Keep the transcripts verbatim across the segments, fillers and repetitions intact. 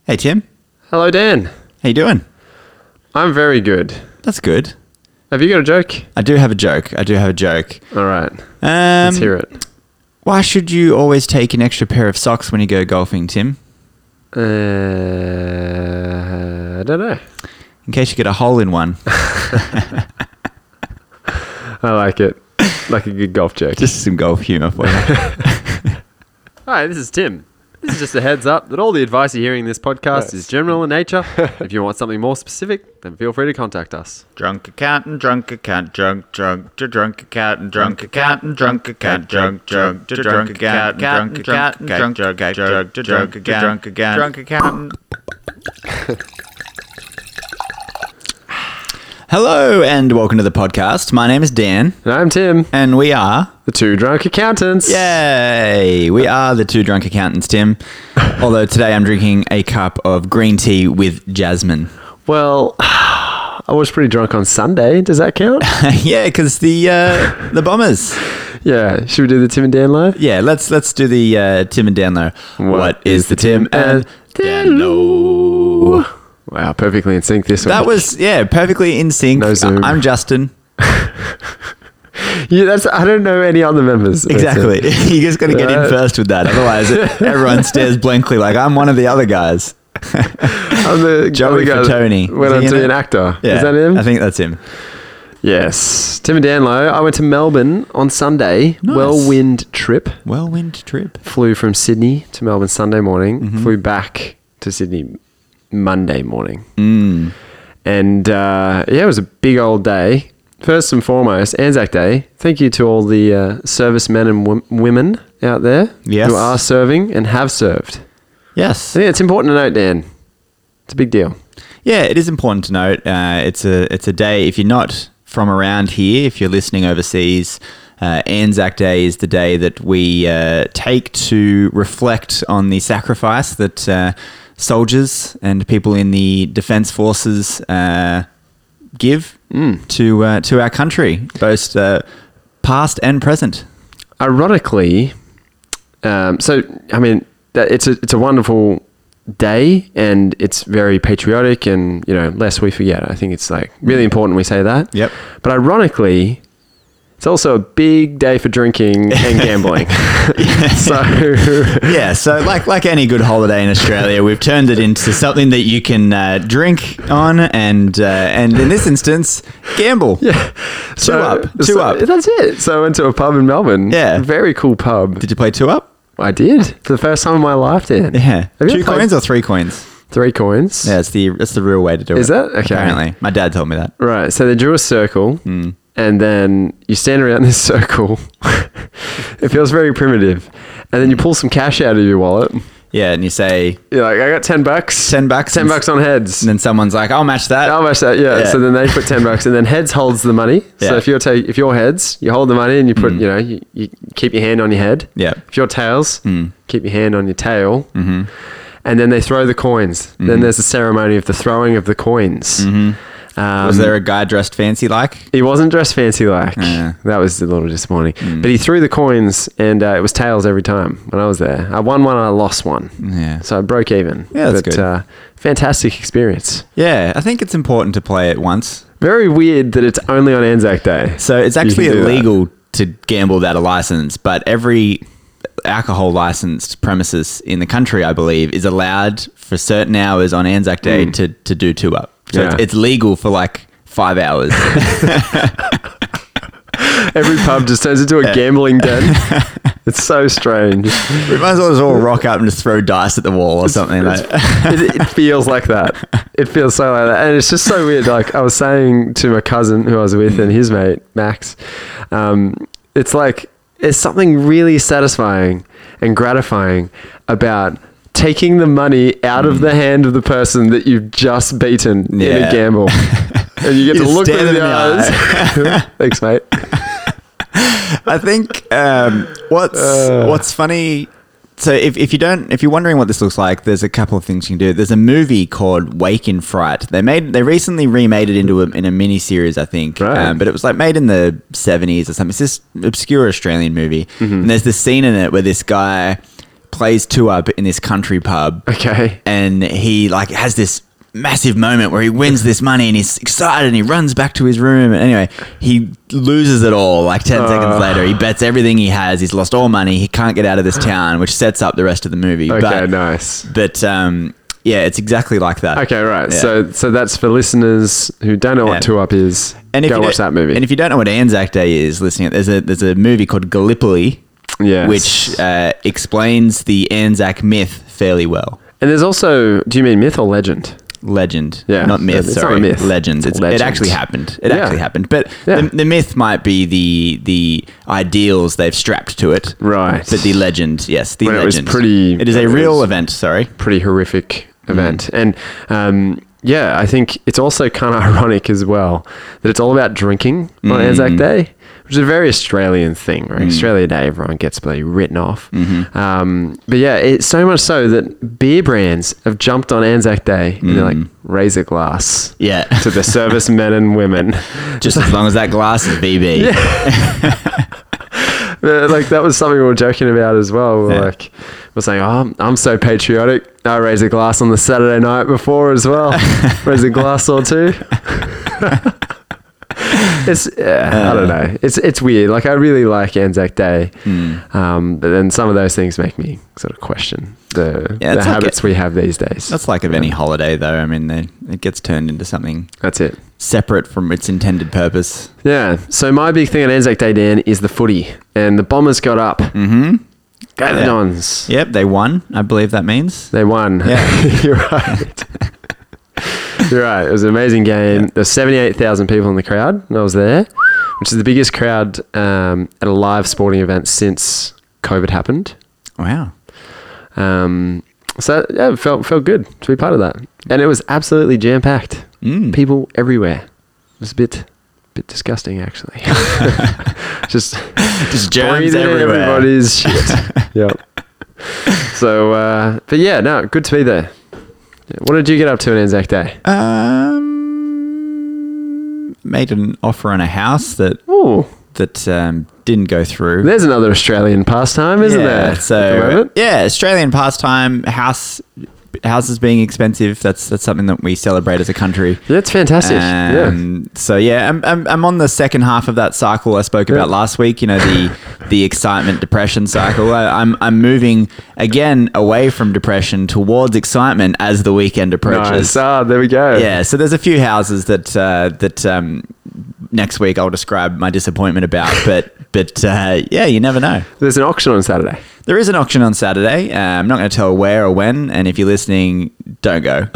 Hey, Tim. Hello, Dan. How you doing? I'm very good. That's good. Have you got a joke? I do have a joke. I do have a joke. All right. Um, Let's hear it. Why should you always take an extra pair of socks when you go golfing, Tim? Uh, I don't know. In case you get a hole in one. I like it. Like a good golf joke. Just some golf humour for you. Hi, this is Tim. This is just a heads up that all the advice you're hearing in this podcast Yes. is general in nature. If you want something more specific, then feel free to contact us. Drunk accountant, drunk accountant, drunk, drunk, to drunk accountant, drunk accountant, drunk accountant, drunk, drunk, to drunk accountant, drunk accountant, drunk, drunk, drunk, to drunk accountant, drunk again, drunk accountant. Hello and welcome to the podcast. My name is Dan. And I'm Tim, And we are... the two drunk accountants. Yay! We are the two drunk accountants, Tim. Although today I'm drinking a cup of green tea with jasmine. Well, I was pretty drunk on Sunday. Does that count? Yeah, because the uh, the Bombers. Yeah. Should we do the Tim and Dan Low? Yeah, let's let's do the uh, Tim and Dan Low. What is the Tim and Dan Low? Wow, perfectly in sync this That week. was yeah, perfectly in sync. No Zoom. I'm Justin. Yeah, that's. I don't know any other members. Exactly. That's You just got to get in Uh, first with that. Otherwise, everyone stares blankly like I'm one of the other guys. it. I'm the Joey other guy that Fatoni. Went Is on he to in be it? an actor. Yeah, Is that him? I think that's him. Yes. Tim and Dan Low. I went to Melbourne on Sunday. Nice. Whirlwind trip. Whirlwind trip. Flew from Sydney to Melbourne Sunday morning. Mm-hmm. Flew back to Sydney Monday morning. Mm. And uh, yeah, it was a big old day. First and foremost, Anzac Day. Thank you to all the uh, servicemen and w- women out there Yes. who are serving and have served. Yes. I think it's important to note, Dan. It's a big deal. Yeah, it is important to note. Uh, it's a it's a day. If you're not from around here, if you're listening overseas, uh, Anzac Day is the day that we uh, take to reflect on the sacrifice that uh, soldiers and people in the defence forces uh, give Mm. to uh, to our country, both uh, past and present. Ironically, um, so I mean, that it's a it's a wonderful day, and it's very patriotic, and you know, lest we forget. I think it's like really important we say that. Yep. But ironically, it's also a big day for drinking and gambling. So Yeah, so like like any good holiday in Australia, we've turned it into something that you can uh, drink on and uh, and in this instance, gamble. yeah, Two up, two so up. That's it. So I went to a pub in Melbourne. Yeah. Very cool pub. Did you play two up? I did for the first time in my life, Dan. Yeah. Have you Two ever played- coins or three coins? Three coins. Yeah, it's the it's the real way to do it. Is that? Okay. Apparently. My dad told me that. Right. So they drew a circle, Mm. and then you stand around this circle. It feels very primitive, and then you pull some cash out of your wallet. Yeah, and you say You're like, I got ten bucks. ten bucks. Ten and, bucks on heads. And then someone's like, I'll match that. How much that? Yeah. Yeah. So then they put ten bucks, and then heads holds the money. So Yeah. if you're take if you're heads, you hold the money, and you put Mm. you know you, you keep your hand on your head. Yeah. If you're tails, Mm. keep your hand on your tail. Mm-hmm. And then they throw the coins. Then there's the ceremony of the throwing of the coins. Mm-hmm. Um, Was there a guy dressed fancy like? He wasn't dressed fancy like. Yeah. That was a little disappointing. Mm. But he threw the coins, and uh, it was tails every time when I was there. I won one, I lost one. Yeah. So I broke even. Yeah, that's but, good. Uh, fantastic experience. Yeah, I think it's important to play it once. Very weird that it's only on Anzac Day. So it's You actually can do that. illegal to gamble without a license, but every alcohol licensed premises in the country, I believe, is allowed for certain hours on Anzac Day Mm. to, to do two up. So Yeah. it's, it's legal for like five hours. Every pub just turns into a Yeah. gambling den. It's so strange. We might as well just all rock up and just throw dice at the wall or something. Like. it, it feels like that. It feels so like that. And it's just so weird. Like I was saying to my cousin who I was with and his mate, Max, um, it's like, there's something really satisfying and gratifying about taking the money out of the hand of the person that you've just beaten in Yeah. a gamble. And you get You to look stare them in the them in eyes. Thanks, mate. I think um, what's Uh. what's funny. So if, if you don't if you're wondering what this looks like, there's a couple of things you can do. There's a movie called Wake in Fright. They made they recently remade it into a in a mini series, I think. Right. Um, but it was like made in the seventies or something. It's this obscure Australian movie. Mm-hmm. And there's this scene in it where this guy plays two-up in this country pub. Okay. And he like has this massive moment where he wins this money and he's excited and he runs back to his room. And anyway, he loses it all like ten uh, seconds later. He bets everything he has. He's lost all money. He can't get out of this town, which sets up the rest of the movie. Okay, but, nice. But um, yeah, it's exactly like that. Okay, right. Yeah. So so that's for listeners who don't know what Yeah. Two Up is. And if go you watch don't- that movie. And if you don't know what Anzac Day is, listening, there's a there's a movie called Gallipoli, Yes. which uh, explains the Anzac myth fairly well. And there's also, do you mean myth or legend? Legend, Yeah. not myth. It's not sorry, a myth. legends. It's, Legend. It actually happened. It Yeah. actually happened. But Yeah. the, the myth might be the the ideals they've strapped to it. Right. But the legend, yes, the When it was legend. pretty- It is it a real was- event. Sorry. Pretty horrific event. And um, yeah, I think it's also kind of ironic as well that it's all about drinking on Mm. Anzac Day, which is a very Australian thing, right? Australia Day, everyone gets bloody written off. Mm-hmm. Um, but yeah, it's so much so that beer brands have jumped on Anzac Day and they're like, raise a glass Yeah. to the servicemen and women. Just as long as that glass is B B. Uh, like that was something we were joking about as well. We We're Yeah. like, we're saying, oh, I'm, I'm so patriotic. I raise a glass on the Saturday night before as well. Raise a glass or two. It's yeah, I don't know. It's it's weird. Like I really like Anzac Day, Mm. um, but then some of those things make me sort of question the, Yeah, the it's like habits we have these days. That's like of any holiday, though. I mean, they, it gets turned into something That's it. separate from its intended purpose. Yeah. So my big thing on Anzac Day, Dan, is the footy, and the Bombers got up. Mm-hmm. Go the Yeah. Dons. Yep, they won. I believe that means. They won. Yeah. You're right. You're right. It was an amazing game. Yeah. There were seventy-eight thousand people in the crowd, and I was there, which is the biggest crowd um, at a live sporting event since COVID happened. Wow. Um, so yeah, it felt felt good to be part of that, and it was absolutely jam packed. Mm. People everywhere. It was a bit, bit disgusting actually. Just, Just germs breathing in everywhere. everybody's shit. Yep. So, uh, but yeah, no, good to be there. Yeah, what did you get up to on Anzac Day? Um, made an offer on a house that Oh, that um, didn't go through. there's another Australian pastime, isn't yeah, there? at the So moment? yeah, Australian pastime, house houses being expensive. That's that's something that we celebrate as a country. Yeah, it's fantastic. yeah. Um, So yeah, I'm, I'm I'm on the second half of that cycle I spoke about Yeah. last week. You know, the the excitement depression cycle. I, I'm I'm moving again away from depression towards excitement as the weekend approaches. Nice. Ah, there we go. Yeah, so there's a few houses that uh, that um, next week I'll describe my disappointment about, but but uh, yeah, you never know. There's an auction on Saturday. There is an auction on Saturday. Uh, I'm not going to tell where or when, and if you're listening, don't go.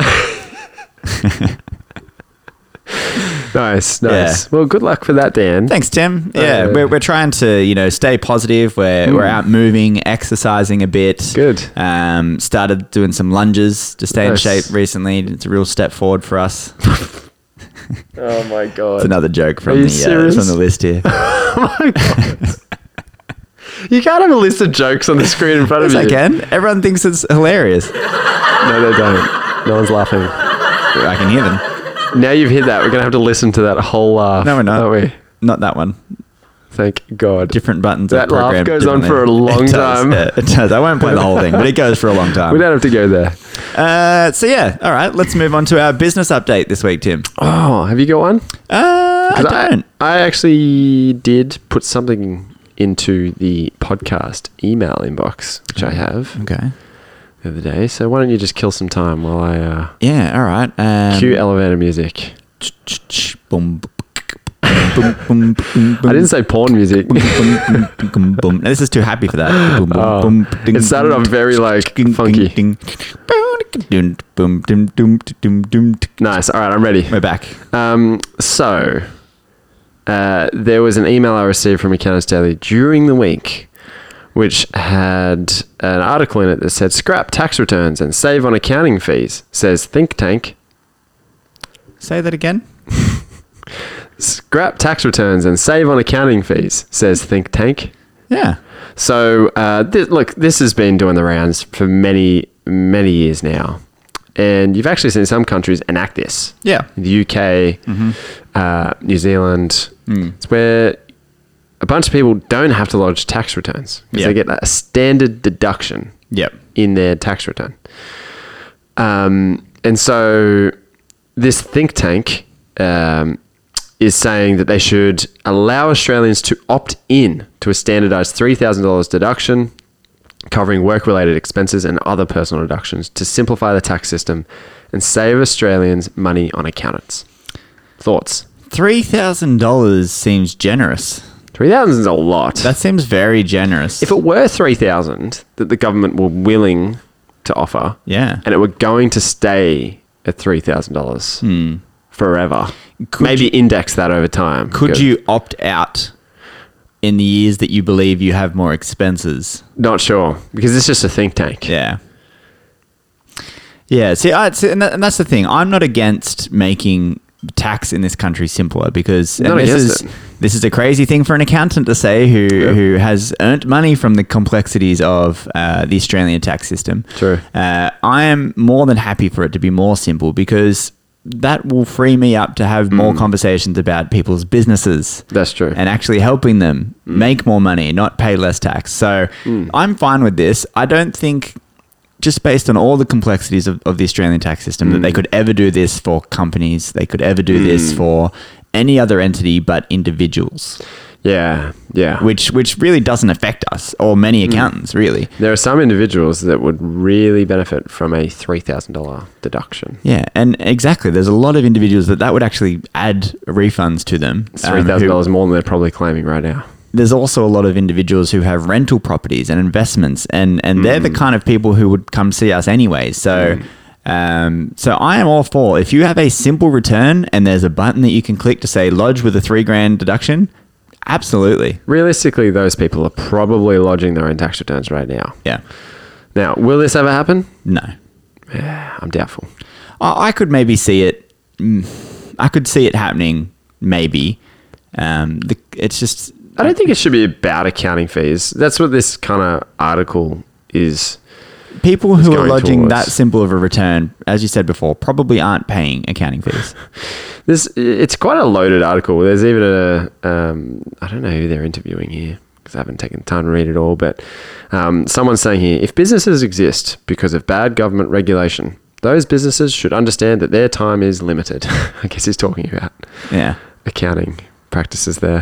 Nice, nice. Yeah. Well, good luck for that, Dan. Thanks, Tim. Yeah, Uh, we're, we're trying to, you know, stay positive. We're, we're out moving, exercising a bit. Good. Um, started doing some lunges to stay Nice. in shape recently. It's a real step forward for us. Oh my god. It's another joke Are from you the uh, serious? from the list here. Oh my god. You can't have a list of jokes on the screen in front Yes, of I you. can. Everyone thinks it's hilarious. No, they don't. No one's laughing. I can hear them. Now you've hit that. We're gonna have to listen to that whole laugh. No, we're not. Aren't we? Not that one. Thank God. Different buttons. That are laugh programmed goes on for a differently. long It does, time. yeah, it does. I won't play the whole thing, but it goes for a long time. We don't have to go there. Uh, so yeah, all right. Let's move on to our business update this week, Tim. Oh, have you got one? Uh, I 'Cause don't. I actually did put something into the podcast email inbox, which I have Okay. the other day. So why don't you just kill some time while I uh, Yeah. All right. Um, cue elevator music? Boom. Boom, boom, boom, I didn't say porn music. boom, boom, boom, boom. No, this is too happy for that. Boom, boom, Oh, boom, ding, it started off very like ding, funky. ding, ding. Boom, boom, dum, dum, dum, dum. Nice. All right, I'm ready. We're back. Um, so uh, there was an email I received from Accountants Daily during the week, which had an article in it that said "Scrap tax returns and save on accounting fees," says think tank. Say that again. Scrap tax returns and save on accounting fees, says think tank. Yeah. So uh, th- look, this has been doing the rounds for many, many years now. And you've actually seen some countries enact this. Yeah. The U K, uh, New Zealand. Mm. It's where a bunch of people don't have to lodge tax returns because Yep. they get a standard deduction Yep. in their tax return. Um, and so this think tank um, is saying that they should allow Australians to opt in to a standardized three thousand dollars deduction covering work-related expenses and other personal deductions to simplify the tax system and save Australians money on accountants. Thoughts? three thousand dollars seems generous. three thousand dollars is a lot. That seems very generous. If it were three thousand dollars that the government were willing to offer, yeah. and it were going to stay at three thousand dollars Hmm. forever, Could maybe you- index that over time. Could Go- you opt out in the years that you believe you have more expenses? Not sure, because it's just a think tank. Yeah. Yeah. See, I, see and, that, and that's the thing. I'm not against making tax in this country simpler because and Not this against is it. this is a crazy thing for an accountant to say who Yep. who has earned money from the complexities of uh, the Australian tax system. True. Uh, I am more than happy for it to be more simple because that will free me up to have more conversations about people's businesses. That's true. And actually helping them make more money, not pay less tax. So I'm fine with this. I don't think, just based on all the complexities of, of the Australian tax system, that they could ever do this for companies. They could ever do this for any other entity but individuals, Yeah, yeah. which which really doesn't affect us or many accountants, really. There are some individuals that would really benefit from a three thousand dollars deduction. Yeah, and exactly. There's a lot of individuals that that would actually add refunds to them. It's um, three thousand who- dollars more than they're probably claiming right now. There's also a lot of individuals who have rental properties and investments, and, and they're the kind of people who would come see us anyway. So, um, so I am all for, if you have a simple return and there's a button that you can click to say lodge with a three grand deduction, absolutely. Realistically, those people are probably lodging their own tax returns right now. Yeah. Now, will this ever happen? No. Yeah, I'm doubtful. I, I could maybe see it. mm, I could see it happening, maybe. Um, the, it's just... I don't think it should be about accounting fees. That's what this kind of article is. People who are going lodging towards. that simple of a return, as you said before, probably aren't paying accounting fees. This it's quite a loaded article. There's even a um, I don't know who they're interviewing here because I haven't taken the time to read it all. But um, someone's saying here, if businesses exist because of bad government regulation, those businesses should understand that their time is limited. I guess he's talking about Yeah. accounting practices there.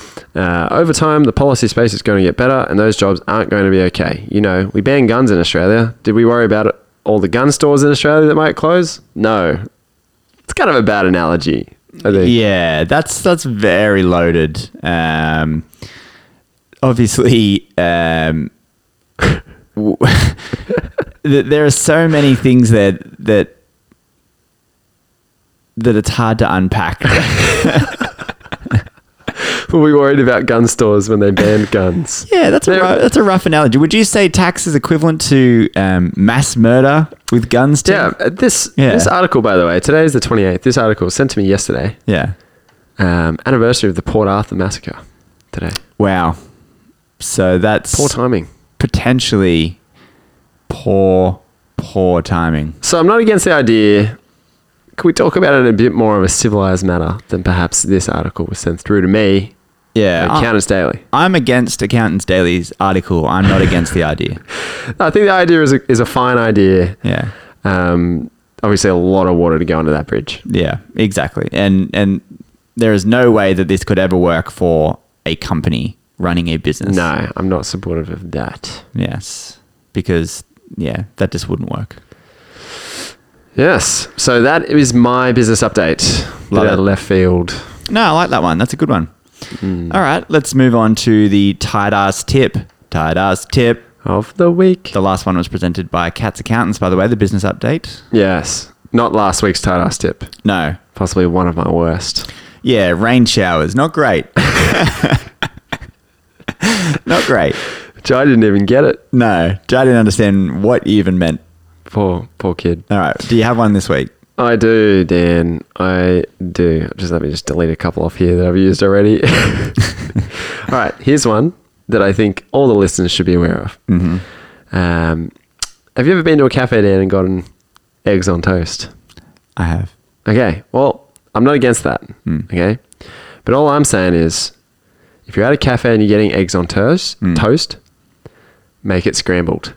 Uh, over time, the policy space is going to get better and those jobs aren't going to be okay. You know, we banned guns in Australia. Did we worry about it, all the gun stores in Australia that might close? No. It's kind of a bad analogy, I think. Yeah, that's that's very loaded. Um, obviously, um, w- th- there are so many things that that that it's hard to unpack. Were we worried about gun stores when they banned guns? Yeah, that's a There- rough, that's a rough analogy. Would you say tax is equivalent to um, mass murder with guns? Too? Yeah, uh, this Yeah. this article, by the way, today is the twenty-eighth. This article was sent to me yesterday. Yeah. Um, anniversary of the Port Arthur massacre today. Wow. So that's Poor timing. potentially poor, poor timing. So I'm not against the idea. Can we talk about it in a bit more of a civilized manner than perhaps this article was sent through to me? Yeah. I- Accountants Daily. I'm against Accountants Daily's article. I'm not against the idea. I think the idea is a, is a fine idea. Yeah. Um, obviously, a lot of water to go under that bridge. Yeah, exactly. And and there is no way that this could ever work for a company running a business. No, I'm not supportive of that. Yes. Because, yeah, that just wouldn't work. Yes. So that is my business update. Love Bit out it. of left field. No, I like that one. That's a good one. Mm. All right, let's move on to the tight ass tip. Tight ass tip. Of the week. The last one was presented by Cat's Accountants, by the way, the business update. Yes. Not last week's tight ass tip. No. Possibly one of my worst. Yeah, rain showers. Not great. Not great. Which I didn't even get it. No, I didn't understand what you even meant. Poor, poor kid. All right, do you have one this week? I do, Dan. I do. Just let me just delete a couple off here that I've used already. All right, here's one that I think all the listeners should be aware of. Mm-hmm. Um, have you ever been to a cafe, Dan, and gotten eggs on toast? I have. Okay, well, I'm not against that. Mm. Okay, but all I'm saying is, If you're at a cafe and you're getting eggs on toast, Mm. toast, make it scrambled.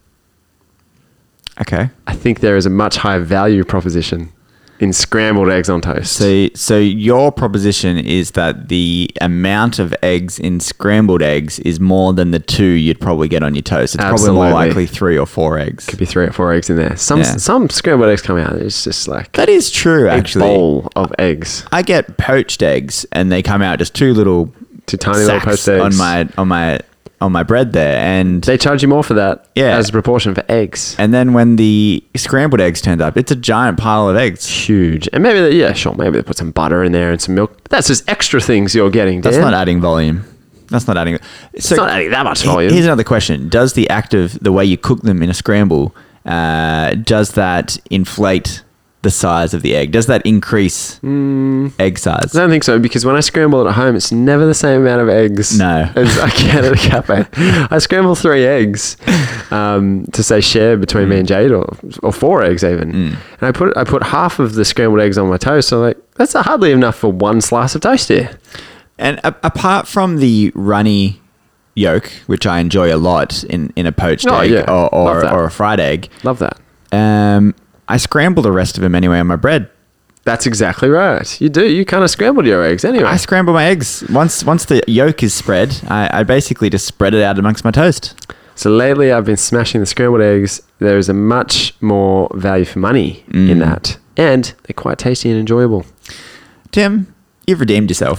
Okay. I think there is a much higher value proposition in scrambled eggs on toast. So, so your proposition is that the amount of eggs in scrambled eggs is more than the two you'd probably get on your toast. It's probably more Absolutely. likely three or four eggs. Could be three or four eggs in there. Some Yeah. some scrambled eggs come out. It's just like That is true, a actually. bowl of eggs. I get poached eggs, and they come out just two little Two tiny little sacks poached eggs. on my on my on my bread there, and They charge you more for that Yeah. as a proportion for eggs. and then when the scrambled eggs turned up, it's a giant pile of eggs. Huge. And maybe, they, yeah, sure, maybe they put some butter in there and some milk. But that's just extra things you're getting, Dan. That's not adding volume. That's not adding. It's not adding that much volume. Here's another question: does the act of the way you cook them in a scramble, uh, does that inflate the size of the egg? Does that increase Mm. egg size? I don't think so, because when I scramble it at home, it's never the same amount of eggs No. as I get at a cafe. I scramble three eggs um, to say share between me and Jade, or or four eggs even. Mm. And I put I put half of the scrambled eggs on my toast. So I'm like, that's hardly enough for one slice of toast here. And a- apart from the runny yolk, which I enjoy a lot in, in a poached Oh, egg yeah. or, Love or, that. or a fried egg, Love that. um, I scramble the rest of them anyway on my bread. That's exactly right. You do. You kind of scrambled your eggs anyway. I scramble my eggs. Once once the yolk is spread, I, I basically just spread it out amongst my toast. So lately, I've been smashing the scrambled eggs. There is a much more value for money Mm. in that, and they're quite tasty and enjoyable. Tim, you've redeemed yourself.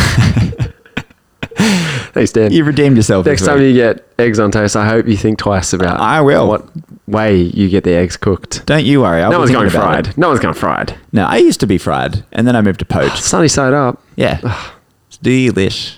Thanks, Dan. You've redeemed yourself. Next this time week. you get eggs on toast, I hope you think twice about I will. what way you get the eggs cooked. Don't you worry. I'll no be one's thinking going about fried. it. No one's going fried. No, I used to be fried, and then I moved to poached. Sunny side up. Yeah, it's delish.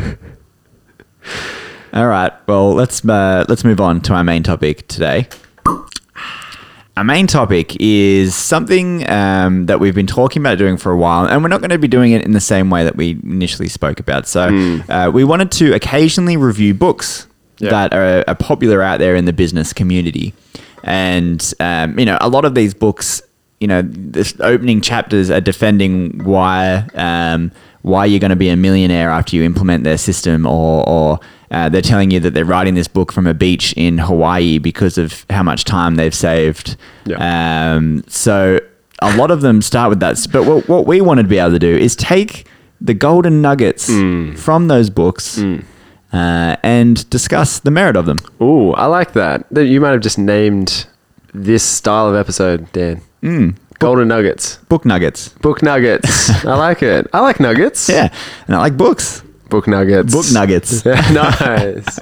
All right. Well, let's uh, let's move on to our main topic today. Our main topic is something um, that we've been talking about doing for a while, and we're not going to be doing it in the same way that we initially spoke about. So, uh, we wanted to occasionally review books Yeah. that are, are popular out there in the business community, and um, you know, a lot of these books, you know, the opening chapters are defending why um, why you're going to be a millionaire after you implement their system, or or uh, they're telling you that they're writing this book from a beach in Hawaii because of how much time they've saved. Yeah. Um, so a lot of them start with that. But what, what we wanted to be able to do is take the golden nuggets from those books uh, and discuss the merit of them. Ooh, I like that. That You might have just named this style of episode, Dan. Mm. Golden nuggets. Book nuggets. Book nuggets. I like it. I like nuggets. Yeah. And I like books. Book nuggets. Book nuggets. Nice.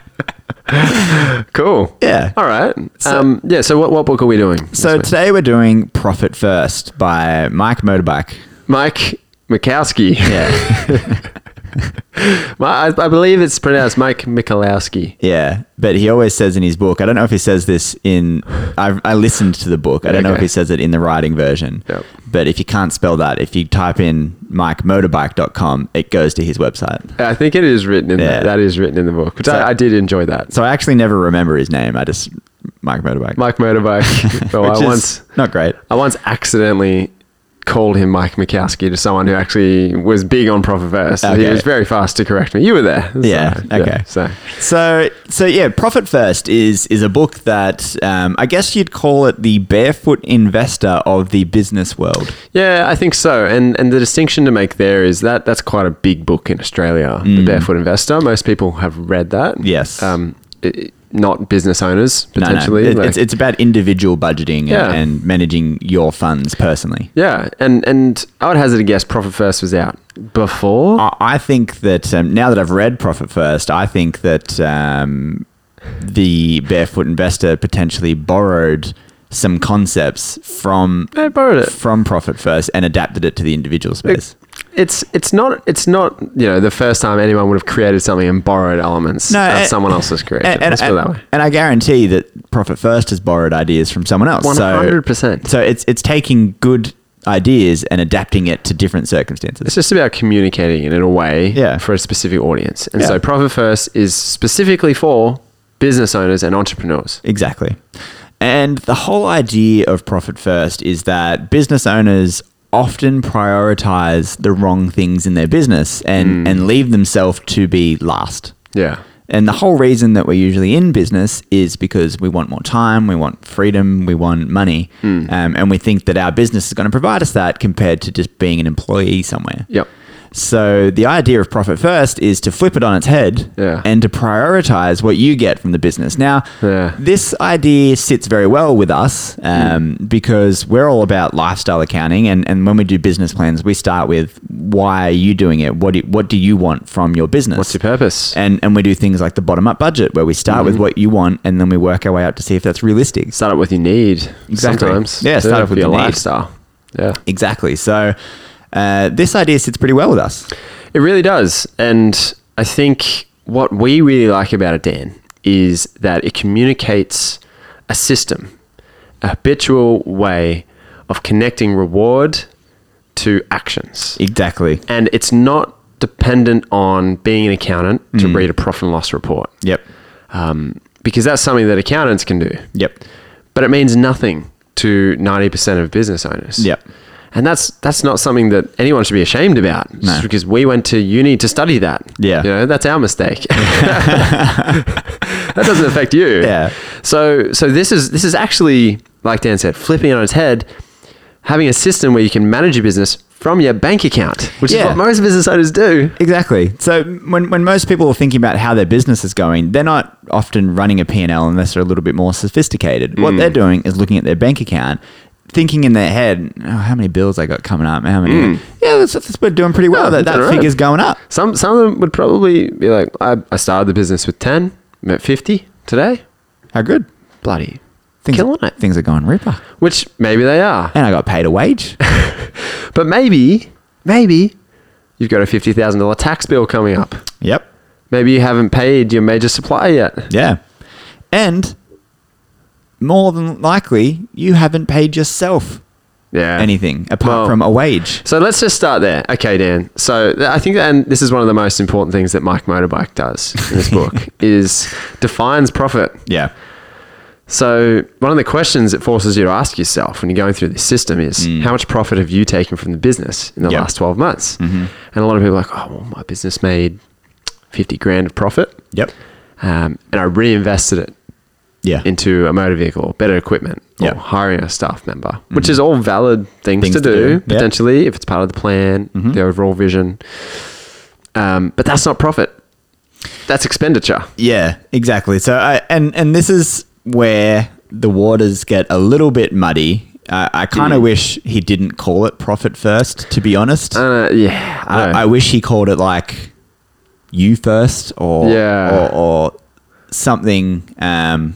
Cool. Yeah. All right. So- um, yeah. So what, what book are we doing? this So week? today we're doing Profit First by Mike Motorbike. Mike Mikowski. Yeah. My, I, I believe it's pronounced Mike Michalowski. Yeah. But he always says in his book, I don't know if he says this in, I, I listened to the book. I don't know Okay. if he says it in the writing version. Yep. But if you can't spell that, if you type in mike motorbike dot com, it goes to his website. I think it is written in Yeah. there. That is written in the book. Which So- I, I did enjoy that. So I actually never remember his name. I just, Mike Motorbike. Mike Motorbike. Well, Which I is once not great. I once accidentally called him Mike Mikowski to someone who actually was big on Profit First. He Okay. was very fast to correct me. You were there. So, Yeah, okay. So So, so yeah, Profit First is is a book that um, I guess you'd call it the barefoot investor of the business world. yeah, I think so. And and the distinction to make there is that that's quite a big book in Australia. The Barefoot Investor. Most people have read that. Yes. Um, it, not business owners No, no, potentially. it- like- it's it's about individual budgeting and, Yeah. and managing your funds personally. yeah, and and I would hazard a guess. Profit First was out before. I I think that um, now that I've read Profit First, I think that um, the Barefoot Investor potentially borrowed some concepts from I borrowed it. from Profit First and adapted it to the individual space. It's it's not it's not you know the first time anyone would have created something and borrowed elements No, that and- someone else has created. And, and, Let's put it that way. and I guarantee that Profit First has borrowed ideas from someone else. One So- hundred percent. So it's it's taking good ideas and adapting it to different circumstances. It's just about communicating it in a way Yeah. for a specific audience. And Yeah. so Profit First is specifically for business owners and entrepreneurs. Exactly. And the whole idea of Profit First is that business owners often prioritize the wrong things in their business and, mm. and leave themselves to be last. Yeah. And the whole reason that we're usually in business is because we want more time, we want freedom, we want money. Mm. Um, and we think that our business is going to provide us that compared to just being an employee somewhere. Yep. So the idea of profit first is to flip it on its head yeah. and to prioritize what you get from the business. Now, yeah. this idea sits very well with us um, mm. because we're all about lifestyle accounting. And, and when we do business plans, we start with why are you doing it? What do, what do you want from your business? What's your purpose? And and we do things like the bottom-up budget where we start mm. with what you want and then we work our way out to see if that's realistic. Start up with your need. Exactly. Sometimes. Yeah, start off with your your lifestyle. Need. Yeah. Exactly. So... Uh, this idea sits pretty well with us. It really does. And I think what we really like about it, Dan, is that it communicates a system, a habitual way of connecting reward to actions. Exactly. And it's not dependent on being an accountant to mm. read a profit and loss report. Yep. Um, because that's something that accountants can do. Yep. But it means nothing to ninety percent of business owners. Yep. And that's that's not something that anyone should be ashamed about. No. Just because we went to uni to study that. Yeah. You know, that's our mistake. That doesn't affect you. Yeah. So so this is this is actually, like Dan said, flipping it on its head, having a system where you can manage your business from your bank account, which yeah. is what most business owners do. Exactly. So when, when most people are thinking about how their business is going, they're not often running a P and L unless they're a little bit more sophisticated. Mm. What they're doing is looking at their bank account, thinking in their head, oh, how many bills I got coming up? How many? Mm. Yeah, that's, that's, we're doing pretty well. Oh, that that right. figure's going up. Some some of them would probably be like, I, I started the business with ten, I'm at fifty today. How good? Bloody things killing are, it. Things are going ripper. Which maybe they are. And I got paid a wage. But maybe, maybe you've got a fifty thousand dollars tax bill coming up. Yep. Maybe you haven't paid your major supplier yet. Yeah. And more than likely, you haven't paid yourself yeah. anything apart well, from a wage. So let's just start there. Okay, Dan. So I think that, and this is one of the most important things that Mike Motorbike does in this book, is defines profit. Yeah. So one of the questions it forces you to ask yourself when you're going through this system is, mm. how much profit have you taken from the business in the yep. last twelve months? Mm-hmm. And a lot of people are like, oh, well, my business made fifty grand of profit. Yep. Um, and I reinvested it. Yeah. into a motor vehicle, better equipment, or yep. hiring a staff member, mm-hmm. which is all valid things, things to, to do, do. potentially, yep. if it's part of the plan, mm-hmm. the overall vision. Um, but that's not profit. That's expenditure. Yeah, exactly. So, I, and, and this is where the waters get a little bit muddy. Uh, I kind of mm. wish he didn't call it profit first, to be honest. Uh, yeah. I, I, I wish he called it like you first or, yeah. or, or something. Um,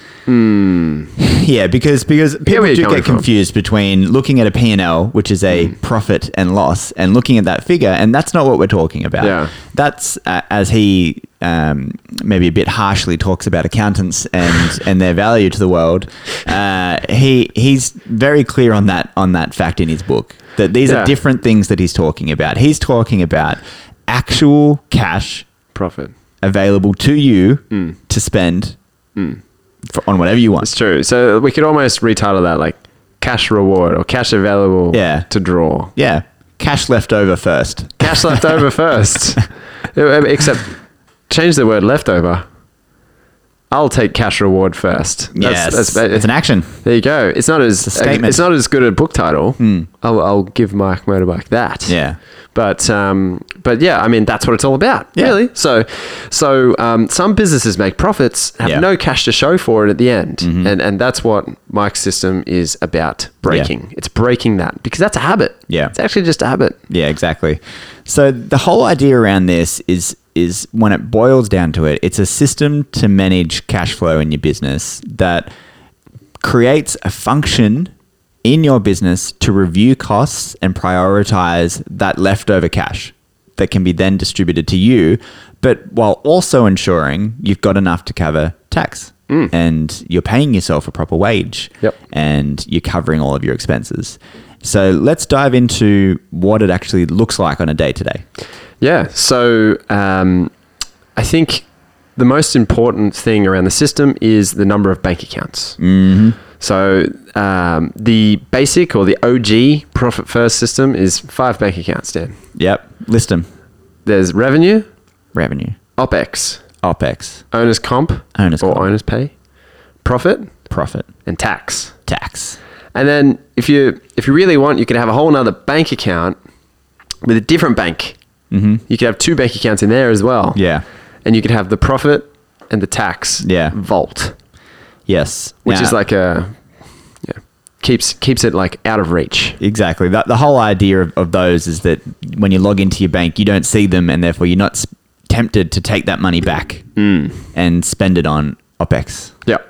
Mm. Yeah, because because people do get from. confused between looking at a P and L, which is a mm. profit and loss, and looking at that figure, and that's not what we're talking about. Yeah. That's, uh, as he um, maybe a bit harshly talks about accountants and, and their value to the world, uh, he he's very clear on that on that fact in his book, that these yeah. are different things that he's talking about. He's talking about actual cash profit available to you mm. to spend mm. for, on whatever you want. It's true. So we could almost retitle that like cash reward or cash available yeah. to draw. Yeah. Cash left over first. Cash left over first. Except change the word leftover. I'll take cash reward first. That's, yes, that's, that's, it's an action. There you go. It's not as it's, a it's not as good a book title. Mm. I'll, I'll give Mike Motorbike that. Yeah, but um, but yeah, I mean that's what it's all about, yeah. really. So so um, some businesses make profits, have yeah. no cash to show for it at the end, mm-hmm. and and that's what Mike's system is about breaking. Yeah. It's breaking that because that's a habit. Yeah, it's actually just a habit. Yeah, exactly. So the whole idea around this is. is when it boils down to it, it's a system to manage cash flow in your business that creates a function in your business to review costs and prioritize that leftover cash that can be then distributed to you, but while also ensuring you've got enough to cover tax mm. and you're paying yourself a proper wage yep. and you're covering all of your expenses. So let's dive into what it actually looks like on a day-to-day. Yeah. So um, I think the most important thing around the system is the number of bank accounts. Mm-hmm. So um, the basic or the O G profit first system is five bank accounts, Dan. Yep. List them. There's revenue, Revenue. OPEX, OPEX. owner's comp, Owner's or comp. owner's pay, profit, Profit. and tax. Tax. And then if you if you really want, you could have a whole nother bank account with a different bank. Mm-hmm. You could have two bank accounts in there as well. Yeah. And you could have the profit and the tax Yeah. vault, Yes. which Now- is like a yeah, keeps keeps it like out of reach. Exactly. The, the whole idea of, of those is that when you log into your bank, you don't see them, and therefore you're not s- tempted to take that money back and spend it on OPEX. Yeah.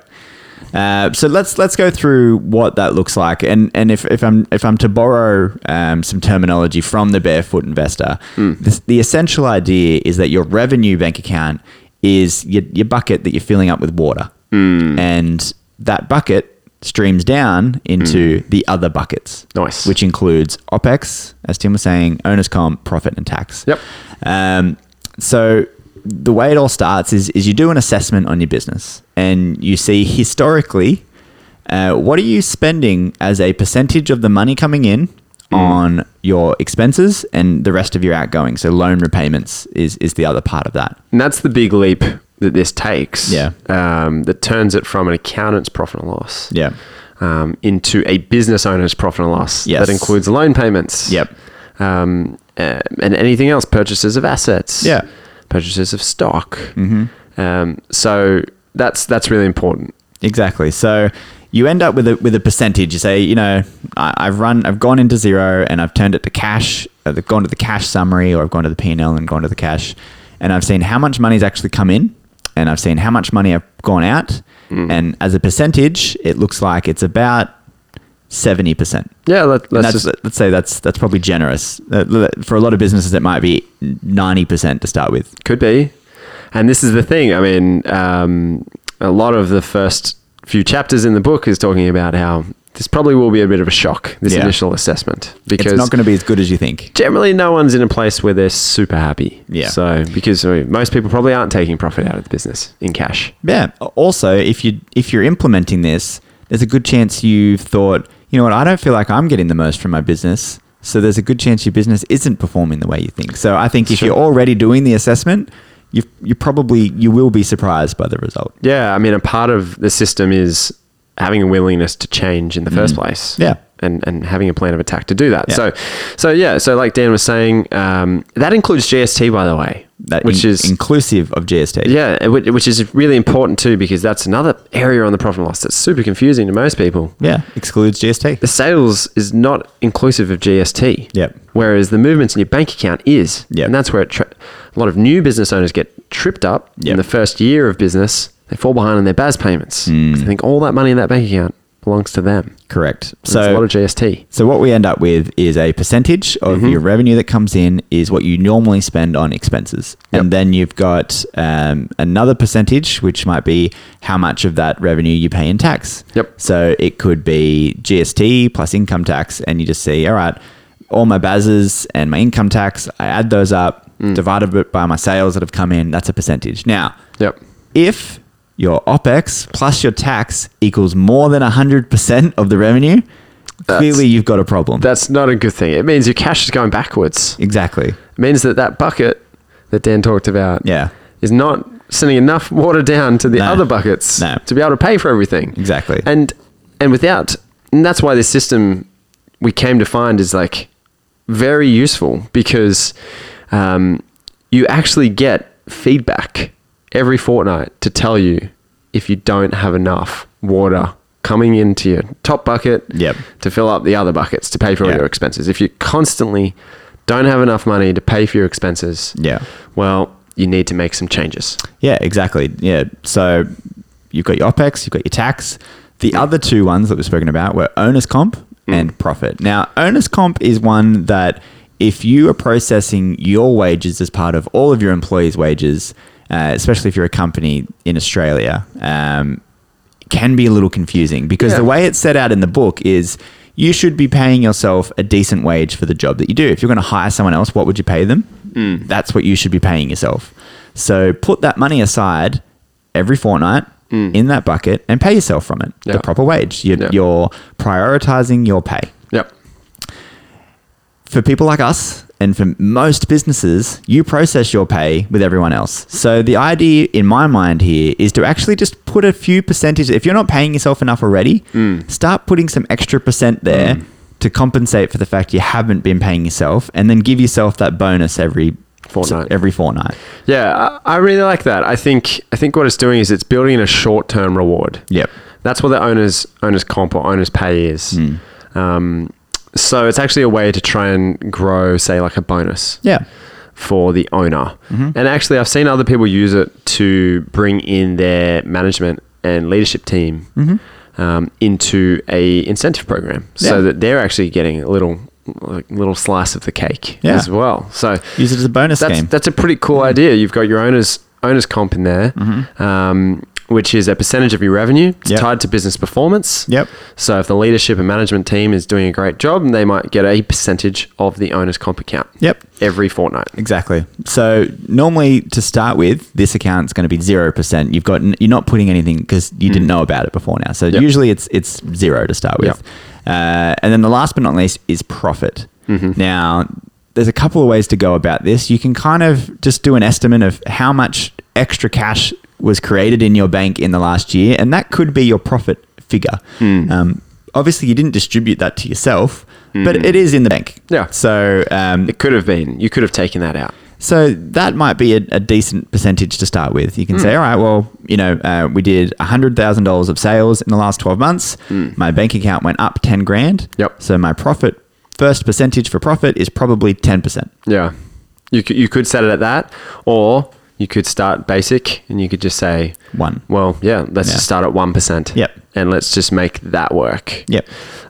Uh, so let's let's go through what that looks like, and and if, if I'm if I'm to borrow um, some terminology from the Barefoot Investor, this, the essential idea is that your revenue bank account is your, your bucket that you're filling up with water, and that bucket streams down into the other buckets, Nice. which includes OPEX, as Tim was saying, owner's comp, profit, and tax. Yep. Um, so the way it all starts is, is you do an assessment on your business, and you see historically, uh, what are you spending as a percentage of the money coming in on your expenses and the rest of your outgoing. So loan repayments is, is the other part of that. And that's the big leap that this takes. Yeah. Um, that turns it from an accountant's profit and loss. Yeah. Um, into a business owner's profit and loss. Yes. That includes loan payments. Yep. Um, uh, and anything else, purchases of assets. Yeah. Purchases of stock. Mm-hmm. Um, so that's that's really important. Exactly. So you end up with a with a percentage. You say, you know, I, I've run, I've gone into zero and I've turned it to cash. I've gone to the cash summary, or I've gone to the P and L and gone to the cash, and I've seen how much money's actually come in, and I've seen how much money I've gone out, Mm. and as a percentage, it looks like it's about seventy percent. Yeah, let, And let's that's, just let's say that's that's probably generous. Uh, For a lot of businesses, it might be ninety percent to start with. could be. And this is the thing. I mean, um, a lot of the first few chapters in the book is talking about how this probably will be a bit of a shock, this Yeah. initial assessment, because It's not going to be as good as you think. generally no one's in a place where they're super happy. Yeah. So because I mean, most people probably aren't taking profit out of the business in cash. Yeah. Also, if you if you're implementing this, there's a good chance you've thought, you know what, I don't feel like I'm getting the most from my business. So there's a good chance your business isn't performing the way you think. So I think if Sure. you're already doing the assessment, you you probably you will be surprised by the result. Yeah. I mean, a part of the system is having a willingness to change in the first place. Yeah. And, and having a plan of attack to do that. Yeah. So, so yeah. So like Dan was saying, um, that includes G S T, by the way, That which in- is inclusive of G S T. yeah, which which is really important too, because that's another area on the profit and loss that's super confusing to most people. Yeah. Excludes G S T. The sales is not inclusive of G S T. Yep. Whereas the movements in your bank account is. Yep. And that's where it tri- a lot of new business owners get tripped up Yep. in the first year of business. They fall behind on their B A S payments. Mm. 'Cause they think all that money in that bank account belongs to them. Correct. So it's a lot So of G S T. So what we end up with is a percentage of Mm-hmm. your revenue that comes in is what you normally spend on expenses. Yep. And then you've got um, another percentage, which might be how much of that revenue you pay in tax. Yep. So it could be G S T plus income tax, and you just see, all right, all my B A Ss and my income tax, I add those up, Mm. divided it by my sales that have come in, that's a percentage. Now, Yep. if your OPEX plus your tax equals more than one hundred percent of the revenue, That's- clearly you've got a problem. That's not a good thing. It means your cash is going backwards. Exactly. It means that that bucket that Dan talked about Yeah. is not sending enough water down to the No. other buckets No. to be able to pay for everything. Exactly. And and without, and that's why this system we came to find is like very useful, because um, you actually get feedback every fortnight to tell you if you don't have enough water coming into your top bucket Yep. to fill up the other buckets to pay for all Yeah. your expenses. If you constantly don't have enough money to pay for your expenses, Yeah. well, you need to make some changes. Yeah, exactly. Yeah. So you've got your OPEX, you've got your tax. The other two ones that we've spoken about were owner's comp and profit. Now, owner's comp is one that if you are processing your wages as part of all of your employees' wages, uh, especially if you're a company in Australia, um, can be a little confusing, because Yeah. the way it's set out in the book is you should be paying yourself a decent wage for the job that you do. If you're going to hire someone else, what would you pay them? That's what you should be paying yourself. So put that money aside every fortnight in that bucket and pay yourself from it, Yeah. the proper wage. You're, Yeah. you're prioritizing your pay. Yep. For people like us and for most businesses, you process your pay with everyone else. So the idea in my mind here is to actually just put a few percentage. If you're not paying yourself enough already, Mm. start putting some extra percent there to compensate for the fact you haven't been paying yourself, and then give yourself that bonus every Fortnight. Every fortnight. Yeah, I, I really like that. I think I think what it's doing is it's building in a short-term reward. Yep. That's what the owner's owner's comp or owner's pay is. Um, so it's actually a way to try and grow, say, like a bonus. Yeah. For the owner. Mm-hmm. And actually, I've seen other people use it to bring in their management and leadership team Mm-hmm. um, into a incentive program, so Yeah. that they're actually getting a little like little slice of the cake Yeah. as well. So Use it as a bonus that's scheme. that's a pretty cool idea. You've got your owner's owner's comp in there, um, which is a percentage of your revenue. It's Yep. tied to business performance. Yep. So if the leadership and management team is doing a great job, they might get a percentage of the owner's comp account. Yep. Every fortnight. Exactly. So normally to start with, this account's going to be zero percent. You've got you're not putting anything because you didn't know about it before now. So Yep. usually it's it's zero to start with. Uh, and then the last but not least is profit. Now there's a couple of ways to go about this. You can kind of just do an estimate of how much extra cash was created in your bank in the last year, and that could be your profit figure. Um, obviously, you didn't distribute that to yourself, but it is in the bank. Yeah. So um, It could have been. You could have taken that out. so that might be a, a decent percentage to start with. You can say, all right, well, you know, uh, we did one hundred thousand dollars of sales in the last twelve months. My bank account went up ten grand. Yep. So my profit, first percentage for profit is probably ten percent. Yeah. You could, you could set it at that, or you could start basic and you could just say, One. well, yeah, let's Yeah. just start at one percent. Yep. And let's just make that work. Yep.